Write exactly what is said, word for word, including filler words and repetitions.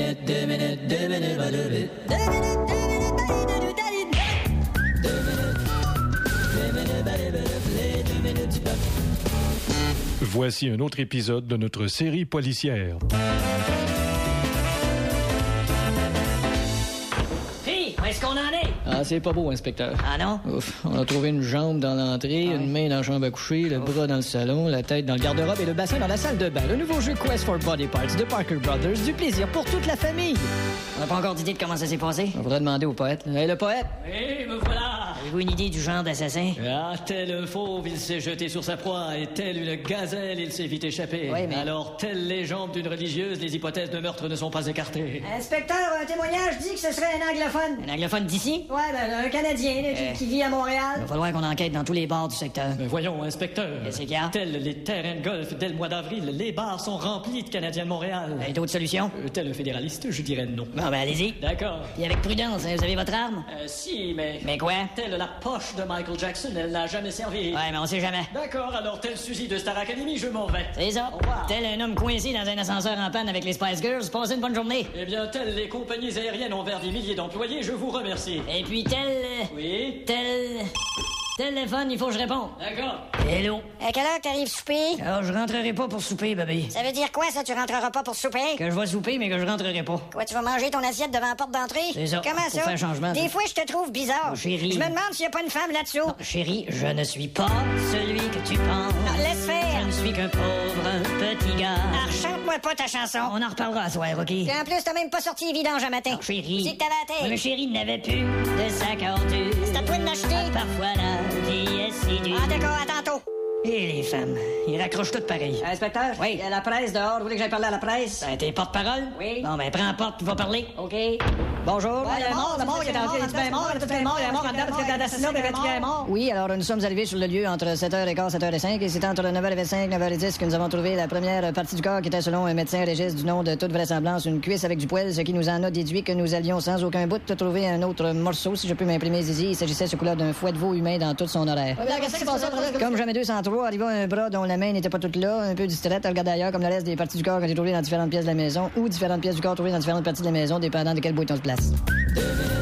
minutes, deux minutes, deux minutes, deux minutes, deux minutes, deux minutes du peuple. Voici un autre épisode de notre série policière. Hey, où est-ce qu'on en est? Ah, c'est pas beau, inspecteur. Ah non? Ouf, on a trouvé une jambe dans l'entrée, Ah oui. une main dans la chambre à coucher, le Ouf. bras dans le salon, la tête dans le garde-robe et le bassin dans la salle de bain. Le nouveau jeu Quest for Body Parts de Parker Brothers, du plaisir pour toute la famille. On n'a pas encore d'idée de comment ça s'est passé? On faudrait demander au poète. Hey, le poète! Oui, me voilà! Avez-vous une idée du genre d'assassin? Ah, tel un fauve, il s'est jeté sur sa proie, et telle une gazelle, il s'est vite échappé. Oui, mais- Alors, telle les jambes d'une religieuse, les hypothèses de meurtre ne sont pas écartées. Inspecteur, un témoignage dit que ce serait un anglophone. Un anglophone d'ici? Ouais, ben, un Canadien là, qui, Euh. qui vit à Il Montréal. va falloir qu'on enquête dans tous les bars du secteur. Mais voyons, inspecteur. Qu'est-ce qu'il y a? Tels les terrains de golf dès le mois d'avril, les bars sont remplis de Canadiens de Montréal. Avez d'autres solutions? Euh, tel un fédéraliste, je dirais non. Bon, ben allez-y. D'accord. Puis avec prudence, hein, vous avez votre arme? Euh, si, mais... Mais quoi? Telle la poche de Michael Jackson, elle n'a jamais servi. Ouais, mais on sait jamais. D'accord, alors tel Suzy de Star Academy, je m'en vais. C'est ça. Au revoir. Tel un homme coincé dans un ascenseur en panne avec les Spice Girls, passez une bonne journée. Eh bien, telles les compagnies aériennes envers des milliers d'employés, je vous remercie. Et puis tel... euh, Oui? Tel... Téléphone, il faut que je réponde. D'accord. Hello? À quelle heure t'arrives souper? Alors, je rentrerai pas pour souper, bébé. Ça veut dire quoi, ça, tu rentreras pas pour souper? Que je vais souper, mais que je rentrerai pas. Quoi, tu vas manger ton assiette devant la porte d'entrée? C'est ça. Comment Faut ça? faire changement, Des ça. fois, je te trouve bizarre. Oh, chérie. Je me demande s'il y a pas une femme là-dessous. Non, chérie, je ne suis pas celui que tu penses. Non, laisse faire. Je ne suis qu'un pauvre petit gars. Ah, chante-moi pas ta chanson. On en reparlera à soir, OK? Puis en plus, t'as même pas sorti vidange un matin. Oh, chérie. C'est que t'avais la tête. Oui, mais chérie n'avait plus de sac à ordures. C'est à toi de l'acheter. Ah, parfois la vie est si dure. Ah, d'accord, à tantôt. Et les femmes, ils raccrochent toutes pareil. Inspecteur? Oui. Il y a la presse dehors, vous voulez que j'aille parler à la presse? Ben, t'es porte-parole? Oui. Bon, ben, prends la porte, puis va parler. OK. Bonjour. Ouais, il est mort, il est mort, il est en- il est bien mort, il est bien mort, il est mort en dedans parce qu'il y a de l'assassinat, il est bien mort. Oui, alors nous sommes arrivés sur le lieu entre sept heures quinze, sept heures cinq, et c'est entre neuf heures vingt-cinq, neuf heures dix que nous avons trouvé la première partie du corps qui était, selon un médecin légiste du nom de toute vraisemblance, une cuisse avec du poil, ce qui nous en a déduit que nous allions sans aucun bout trouver un autre morceau, si je peux m'imprimer ici. Il s'agissait ce coup-là d'un fouet de veau humain dans tout son horaire. Comme jamais deux cent trois, arriva un bras dont la main n'était pas toute là, un peu distraite, elle regarde ailleurs, comme le reste des parties du corps qui ont été trouvées dans différentes pièces de la maison, ou différentes pièces du corps trouvées dans différentes parties de la maison, dépendant de quel bout on se place. Deux minutes.